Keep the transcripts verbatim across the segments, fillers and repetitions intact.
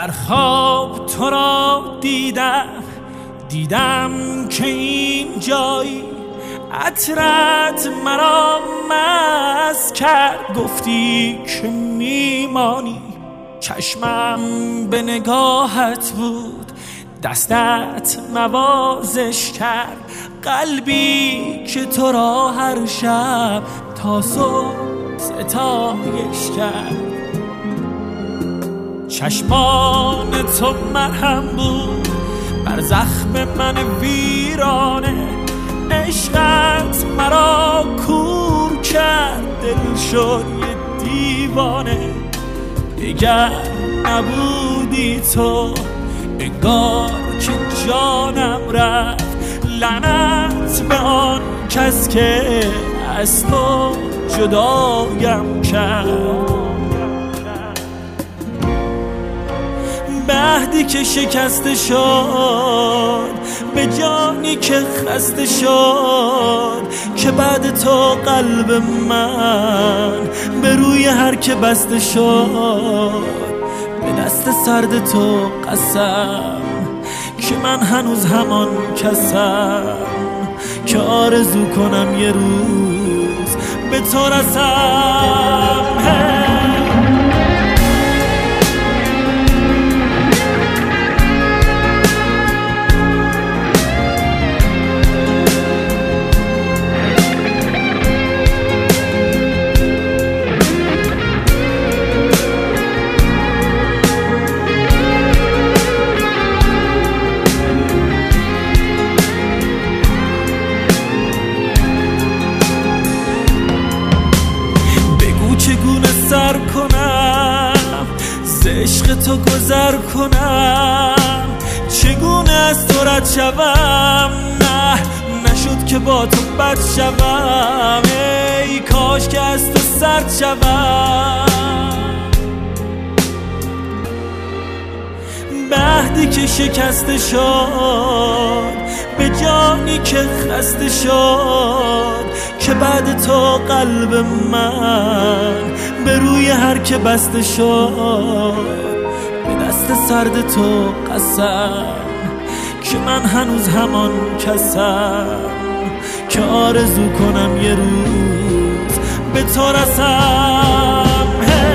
در خواب تو را دیدم، دیدم که این جایی عطرت مرا مست کرد. گفتی که میمانی، چشمم به نگاهت بود، دستت نوازش کرد. قلبی که تو را هر شب تا صبح ستایش کرد. چشمان تو مرهم بود بر زخم من ویرانه، عشقت مرا کور کرد، دل شد یه دیوانه. دیگر نبودی تو، انگار که جانم رفت. لعنت به آن کس که از تو جدایم کرد. مهدی که شکسته شد، به جانی که خسته شد، که بعد تو قلب من به روی هر که بسته شد. به دست سرد تو قسم که من هنوز همان کسم که آرزو کنم یه روز به تو رسم. چگونه سر کنم ز عشق تو گذر کنم، چگونه از تو رد شوم، نه نشد که با تو بد شوم. ای کاش که از تو سرد شوم. مهدی که شکسته شد، به جانی که خسته شد، که بعد تو قلب من به روی هر که بسته شد. به دست سرد تو قسم که من هنوز همان کسم که آرزو کنم یه روز به تو رسم.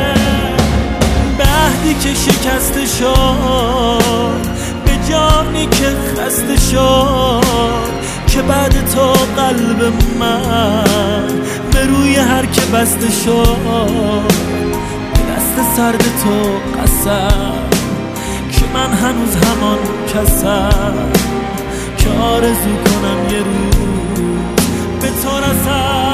مهدی که شکسته شد، به جانی که خسته شد، که بعد تو قلب من به روی هر که بسته شد. به دست سرد تو قسم که من هنوز همان کسم که آرزو کنم یه روز به تو رسم.